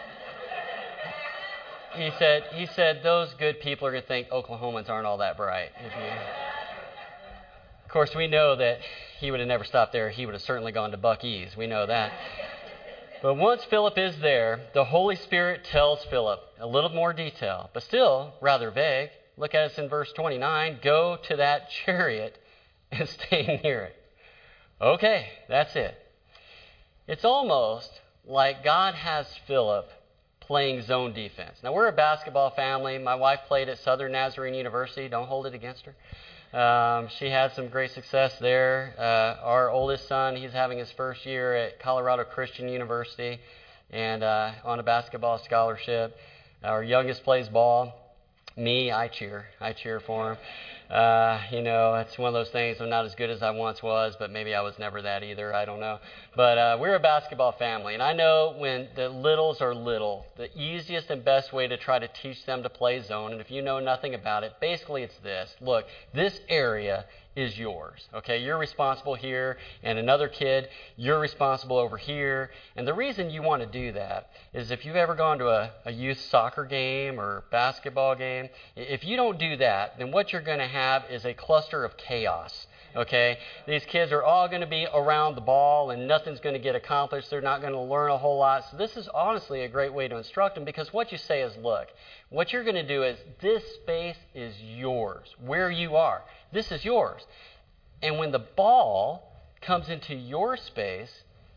He said, he said, those good people are going to think Oklahomans aren't all that bright. If you... Of course, we know that he would have never stopped there. He would have certainly gone to Buc-ee's. We know that. But once Philip is there, the Holy Spirit tells Philip a little more detail, but still rather vague. Look at us in verse twenty-nine. Go to that chariot and stay near it. Okay, that's it. It's almost like God has Philip playing zone defense. Now, we're a basketball family. My wife played at Southern Nazarene University. Don't hold it against her. Um, she had some great success there. Uh, our oldest son, he's having his first year at Colorado Christian University and uh, on a basketball scholarship. Our youngest plays ball. Me, I cheer. I cheer for him. Uh, you know, it's one of those things. I'm not as good as I once was, but maybe I was never that either. I don't know. But uh, we're a basketball family. And I know when the littles are little, the easiest and best way to try to teach them to play zone, and if you know nothing about it, basically it's this. Look, this area is yours. Okay, you're responsible here, and another kid, you're responsible over here. And the reason you want to do that is if you've ever gone to a, a youth soccer game or basketball game, if you don't do that, then what you're going to have is a cluster of chaos. Okay, these kids are all going to be around the ball and nothing's going to get accomplished. They're not going to learn a whole lot. So this is honestly a great way to instruct them, because what you say is, look, what you're going to do is this space is yours, where you are. This is yours. And when the ball comes into your space,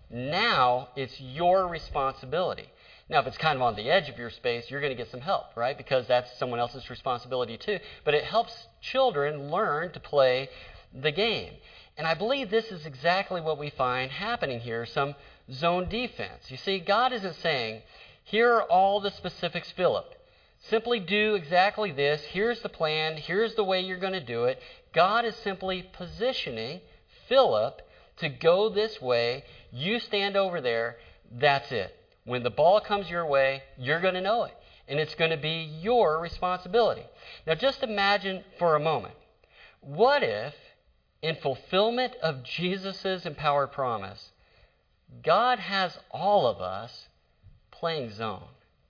Now it's your responsibility. Now, if it's kind of on the edge of your space, you're going to get some help, right? Because that's someone else's responsibility too. But it helps children learn to play the game. And I believe this is exactly what we find happening here, some zone defense. You see, God isn't saying, here are all the specifics, Philip. Simply do exactly this. Here's the plan. Here's the way you're going to do it. God is simply positioning Philip to go this way. You stand over there. That's it. When the ball comes your way, you're going to know it. And it's going to be your responsibility. Now just imagine for a moment, what if, in fulfillment of Jesus' empowered promise, God has all of us playing zone?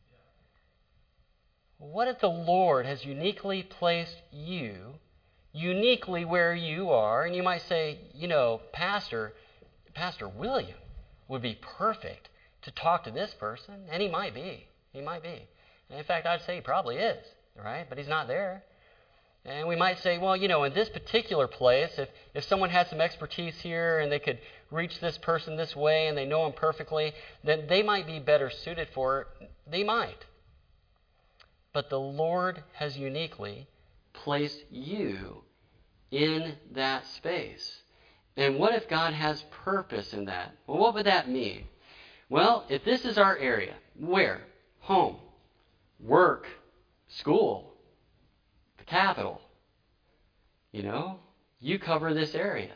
What if the Lord has uniquely placed you, uniquely where you are, and you might say, you know, Pastor, Pastor William would be perfect to talk to this person, and he might be. He might be. And in fact, I'd say he probably is, right? But he's not there. And we might say, well, you know, in this particular place, if, if someone had some expertise here and they could reach this person this way and they know him perfectly, then they might be better suited for it. They might. But the Lord has uniquely placed you in that space. And what if God has purpose in that? Well, what would that mean? Well, if this is our area, where? Home, work, school, the capital. You know, you cover this area.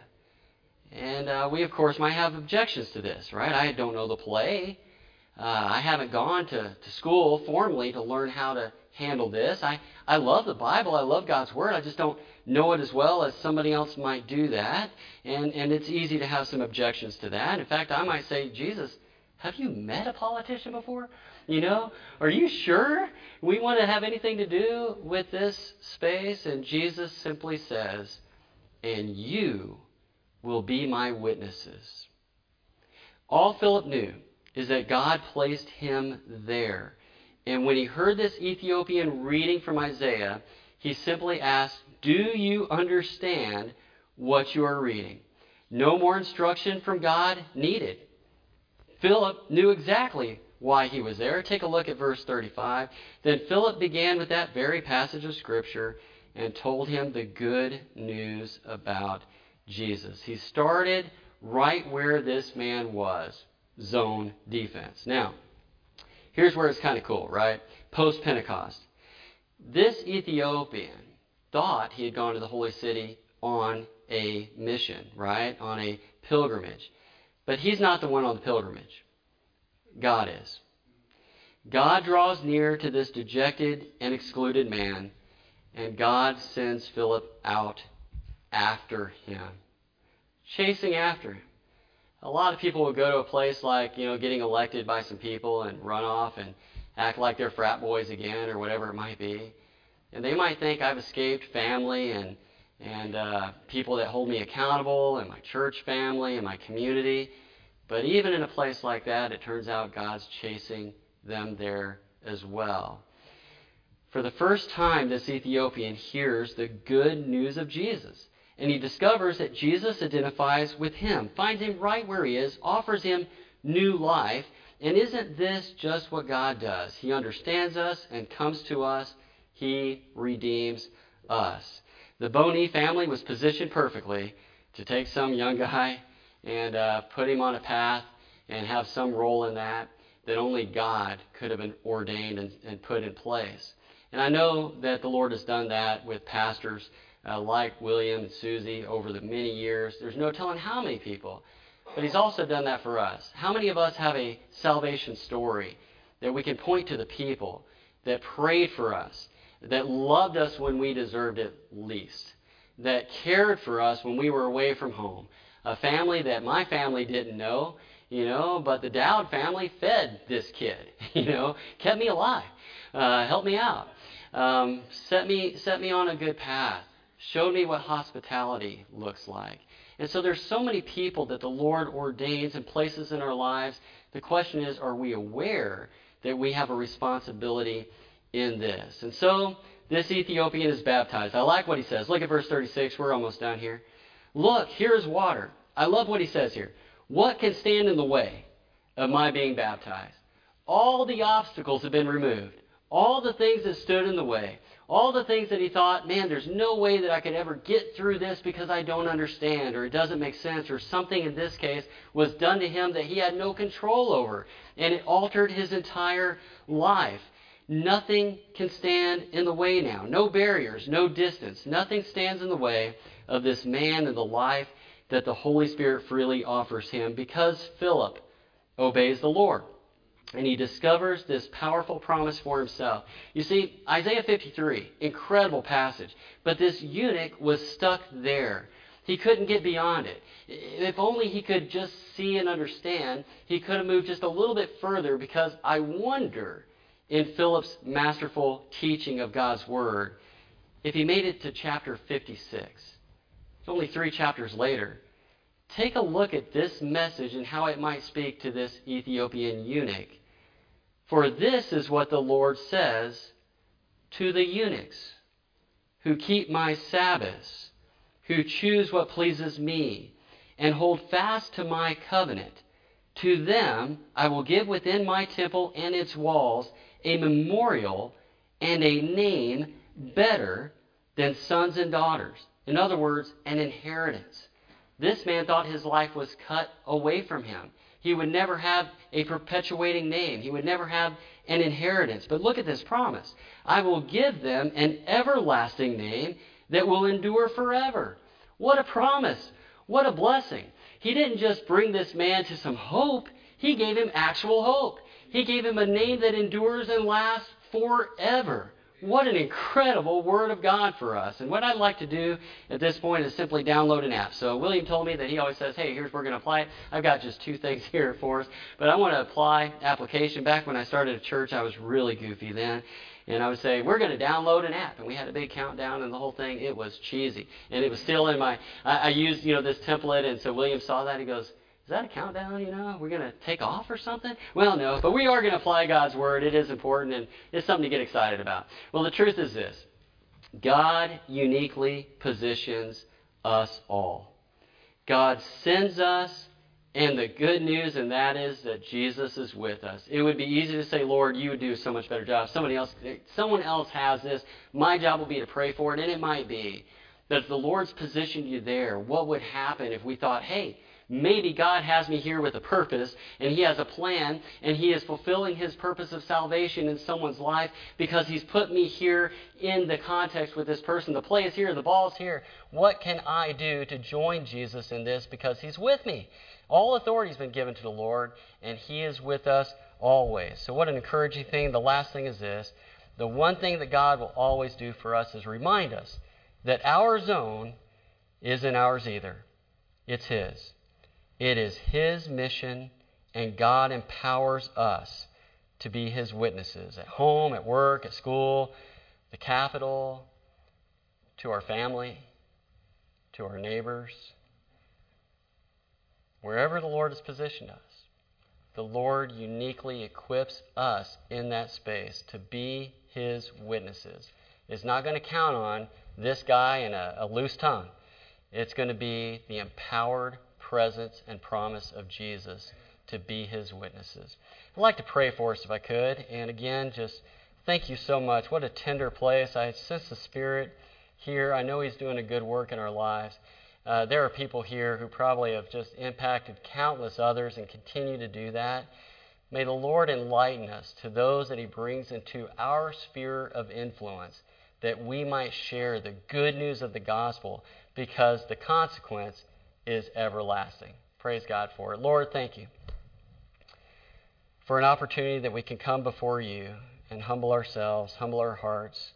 And uh, we, of course, might have objections to this, right? I don't know the play. Uh, I haven't gone to, to school formally to learn how to handle this. I, I love the Bible. I love God's Word. I just don't know it as well as somebody else might do that. And, and it's easy to have some objections to that. In fact, I might say, Jesus, have you met a politician before? You know, are you sure we want to have anything to do with this space? And Jesus simply says, and you will be my witnesses. All Philip knew is that God placed him there. And when he heard this Ethiopian reading from Isaiah, he simply asked, do you understand what you are reading? No more instruction from God needed. Philip knew exactly why he was there. Take a look at verse thirty-five. Then Philip began with that very passage of Scripture and told him the good news about Jesus. He started right where this man was, zone defense. Now, here's where it's kind of cool, right? Post-Pentecost. This Ethiopian thought he had gone to the holy city on a mission, right? On a pilgrimage. But he's not the one on the pilgrimage. God is. God draws near to this dejected and excluded man, and God sends Philip out after him, chasing after him. A lot of people will go to a place like, you know, getting elected by some people and run off and act like they're frat boys again or whatever it might be. And they might think I've escaped family and and uh, people that hold me accountable and my church family and my community. But even in a place like that, it turns out God's chasing them there as well. For the first time, this Ethiopian hears the good news of Jesus. And he discovers that Jesus identifies with him, finds him right where he is, offers him new life. And isn't this just what God does? He understands us and comes to us. He redeems us. The Boni family was positioned perfectly to take some young guy and uh, put him on a path and have some role in that that only God could have been ordained and, and put in place. And I know that the Lord has done that with pastors uh, like William and Susie over the many years. There's no telling how many people. But he's also done that for us. How many of us have a salvation story that we can point to the people that prayed for us, that loved us when we deserved it least, that cared for us when we were away from home? A family that my family didn't know, you know, but the Dowd family fed this kid, you know, kept me alive, uh, helped me out, um, set me set me on a good path, showed me what hospitality looks like. And so there's so many people that the Lord ordains and places in our lives. The question is, are we aware that we have a responsibility in this? And so this Ethiopian is baptized. I like what he says. Look at verse thirty-six. We're almost done here. Look, here is water. I love what he says here. What can stand in the way of my being baptized? All the obstacles have been removed. All the things that stood in the way. All the things that he thought, man, there's no way that I could ever get through this because I don't understand, or it doesn't make sense, or something in this case was done to him that he had no control over, and it altered his entire life. Nothing can stand in the way now. No barriers, no distance. Nothing stands in the way of this man and the life that the Holy Spirit freely offers him because Philip obeys the Lord. And he discovers this powerful promise for himself. You see, Isaiah fifty-three, incredible passage. But this eunuch was stuck there. He couldn't get beyond it. If only he could just see and understand, he could have moved just a little bit further, because I wonder, in Philip's masterful teaching of God's Word, if he made it to chapter fifty-six. It's only three chapters later. Take a look at this message and how it might speak to this Ethiopian eunuch. For this is what the Lord says to the eunuchs who keep my Sabbaths, who choose what pleases me, and hold fast to my covenant. To them I will give within my temple and its walls a memorial and a name better than sons and daughters. In other words, an inheritance. This man thought his life was cut away from him. He would never have a perpetuating name. He would never have an inheritance. But look at this promise. I will give them an everlasting name that will endure forever. What a promise. What a blessing. He didn't just bring this man to some hope. He gave him actual hope. He gave him a name that endures and lasts forever. What an incredible Word of God for us. And what I'd like to do at this point is simply download an app. So William told me that he always says, hey, here's where we're going to apply it. I've got just two things here for us. But I want to apply application. Back when I started at church, I was really goofy then. And I would say, we're going to download an app. And we had a big countdown and the whole thing. It was cheesy. And it was still in my, I, I used, you know, this template. And so William saw that. He goes, is that a countdown, you know? We're going to take off or something? Well, no, but we are going to apply God's Word. It is important, and it's something to get excited about. Well, the truth is this. God uniquely positions us all. God sends us, and the good news, and that is that Jesus is with us. It would be easy to say, Lord, you would do so much better job. Somebody else, someone else has this. My job will be to pray for it, and it might be. That if the Lord's positioned you there, what would happen if we thought, hey, maybe God has me here with a purpose, and He has a plan, and He is fulfilling His purpose of salvation in someone's life because He's put me here in the context with this person. The play is here, the ball is here. What can I do to join Jesus in this because He's with me? All authority has been given to the Lord, and He is with us always. So what an encouraging thing. The last thing is this. The one thing that God will always do for us is remind us that our zone isn't ours either. It's His. It is His mission, and God empowers us to be His witnesses at home, at work, at school, the Capitol, to our family, to our neighbors. Wherever the Lord has positioned us, the Lord uniquely equips us in that space to be His witnesses. It's not going to count on this guy and a, a loose tongue. It's going to be the empowered presence and promise of Jesus to be His witnesses. I'd like to pray for us if I could. And again, just thank you so much. What a tender place. I sense the Spirit here. I know He's doing a good work in our lives. Uh, there are people here who probably have just impacted countless others and continue to do that. May the Lord enlighten us to those that He brings into our sphere of influence, that we might share the good news of the gospel, because the consequence is everlasting. Praise God for it. Lord, thank you for an opportunity that we can come before you and humble ourselves, humble our hearts,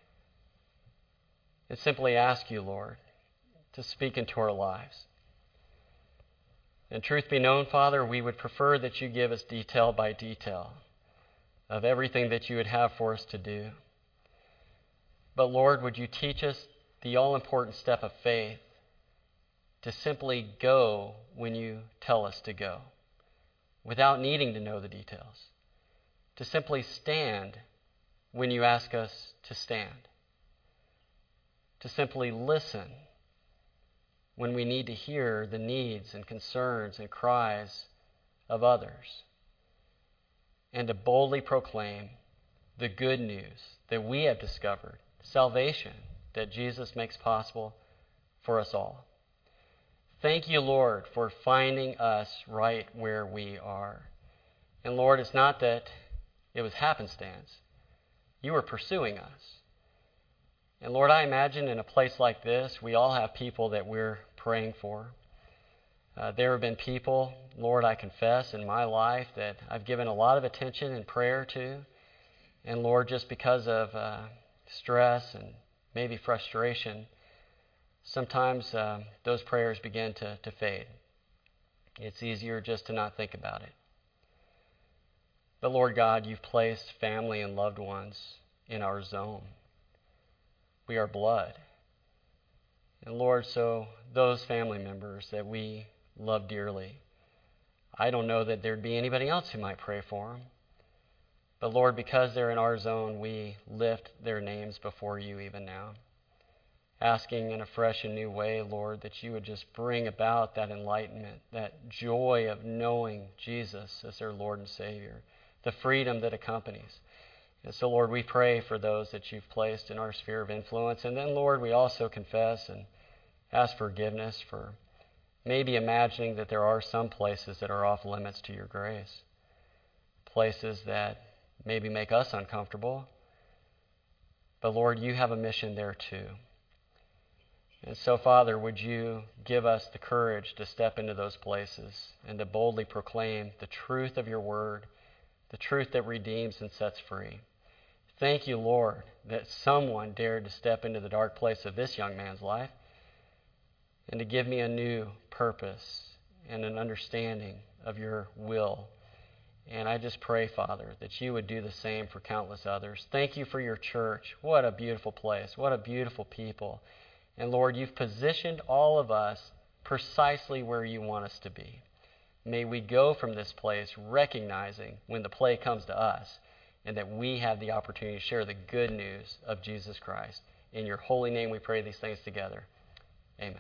and simply ask you, Lord, to speak into our lives. And truth be known, Father, we would prefer that you give us detail by detail of everything that you would have for us to do. But Lord, would you teach us the all-important step of faith, to simply go when you tell us to go, without needing to know the details. To simply stand when you ask us to stand. To simply listen when we need to hear the needs and concerns and cries of others, and to boldly proclaim the good news that we have discovered, salvation that Jesus makes possible for us all. Thank you, Lord, for finding us right where we are. And Lord, it's not that it was happenstance. You were pursuing us. And Lord, I imagine in a place like this, we all have people that we're praying for. Uh, there have been people, Lord, I confess, in my life that I've given a lot of attention and prayer to. And Lord, just because of uh, stress and maybe frustration, sometimes uh, those prayers begin to, to fade. It's easier just to not think about it. But Lord God, you've placed family and loved ones in our zone. We are blood. And Lord, so those family members that we love dearly, I don't know that there'd be anybody else who might pray for them. But Lord, because they're in our zone, we lift their names before you even now, asking in a fresh and new way, Lord, that you would just bring about that enlightenment, that joy of knowing Jesus as their Lord and Savior, the freedom that accompanies. And so, Lord, we pray for those that you've placed in our sphere of influence. And then, Lord, we also confess and ask forgiveness for maybe imagining that there are some places that are off limits to your grace, places that maybe make us uncomfortable. But, Lord, you have a mission there too. And so, Father, would you give us the courage to step into those places and to boldly proclaim the truth of your word, the truth that redeems and sets free. Thank you, Lord, that someone dared to step into the dark place of this young man's life and to give me a new purpose and an understanding of your will. And I just pray, Father, that you would do the same for countless others. Thank you for your church. What a beautiful place. What a beautiful people. And Lord, you've positioned all of us precisely where you want us to be. May we go from this place recognizing when the play comes to us and that we have the opportunity to share the good news of Jesus Christ. In your holy name we pray these things together. Amen.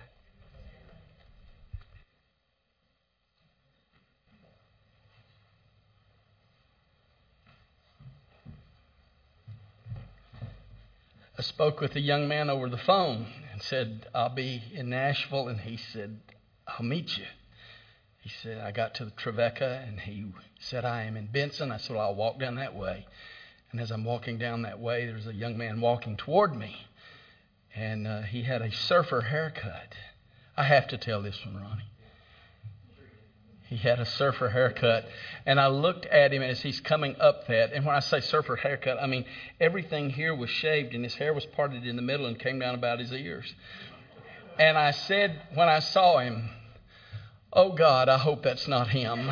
I spoke with a young man over the phone and said, I'll be in Nashville. And he said, I'll meet you. He said, I got to Trevecca, and he said, I am in Benson. I said, well, I'll walk down that way. And as I'm walking down that way, there's a young man walking toward me. And uh, he had a surfer haircut. I have to tell this one, Ronnie. He had a surfer haircut. And I looked at him as he's coming up that. And when I say surfer haircut, I mean everything here was shaved, and his hair was parted in the middle and came down about his ears. And I said when I saw him, oh, God, I hope that's not him.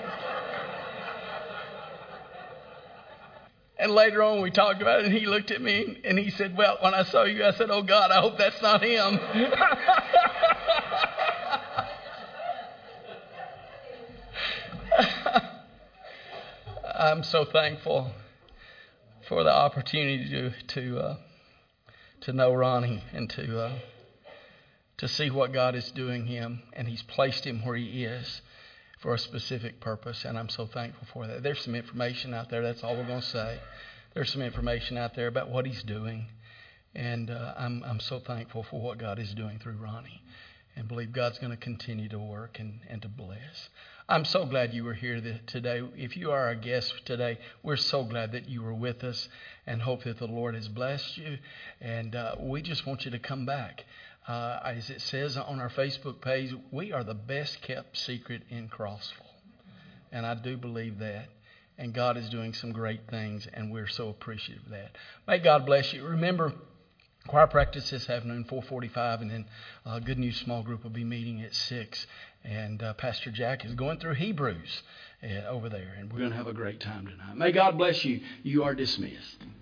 And later on we talked about it, and he looked at me and he said, well, when I saw you, I said, oh, God, I hope that's not him. I'm so thankful for the opportunity to to uh, to know Ronnie and to uh, to see what God is doing him, and He's placed him where he is for a specific purpose, and I'm so thankful for that. There's some information out there. That's all we're going to say. There's some information out there about what he's doing, and uh, I'm I'm so thankful for what God is doing through Ronnie, and believe God's going to continue to work and, and to bless. I'm so glad you were here today. If you are a guest today, we're so glad that you were with us, and hope that the Lord has blessed you. And uh, we just want you to come back. Uh, as it says on our Facebook page, we are the best kept secret in Crossville. And I do believe that. And God is doing some great things, and we're so appreciative of that. May God bless you. Remember, choir practice this afternoon, four forty-five, and then uh, Good News Small Group will be meeting at six. And uh, Pastor Jack is going through Hebrews uh, over there, and we're going to have a great time tonight. May God bless you. You are dismissed.